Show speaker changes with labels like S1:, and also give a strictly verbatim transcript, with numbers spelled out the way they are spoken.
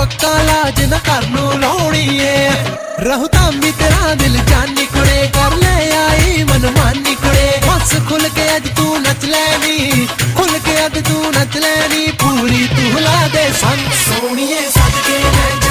S1: पक्का लाज न कर नू लाउणी है। रहू तामी तेरा दिल जानी कुड़े कर ले आई मनमानी कुड़े। बस खुल के अज तू नच लैनी, खुल के अज तू नच लैनी, पूरी तू ला दे संग सोनिए सद के मैं